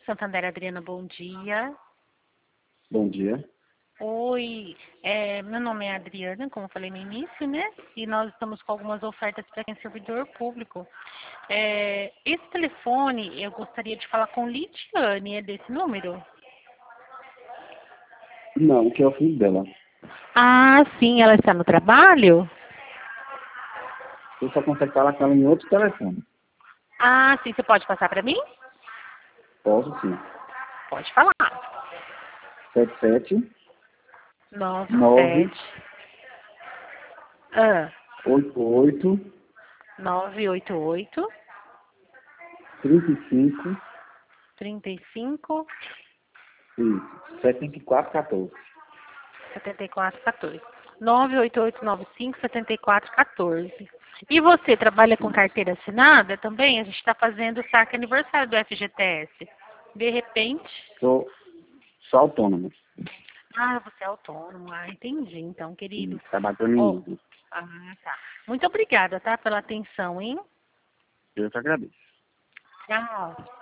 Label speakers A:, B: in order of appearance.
A: Santander, Adriana, bom dia.
B: Bom dia.
A: Oi, meu nome é Adriana, como eu falei no início, né? E nós estamos com algumas ofertas para quem é servidor público. Esse telefone, eu gostaria de falar com Lidiane, é desse número?
B: Não, que é o filho dela.
A: Ah, sim, ela está no trabalho?
B: Você só consegue falar com ela em outro telefone.
A: Ah, sim, você pode passar para mim?
B: Posso sim.
A: Pode falar.
B: 77 9
A: 97
B: 88
A: 988
B: 35
A: 35
B: isso, 7414.
A: 7414. 98895-7414. E você trabalha com carteira assinada também? A gente está fazendo o saque aniversário do FGTS. De repente.
B: Sou autônomo.
A: Ah, você é autônomo. Ah, entendi, então, querido.
B: Trabalhando em
A: Oh,
B: Uber.
A: tá. Muito obrigada, tá, pela atenção, hein?
B: Eu te agradeço.
A: Tchau.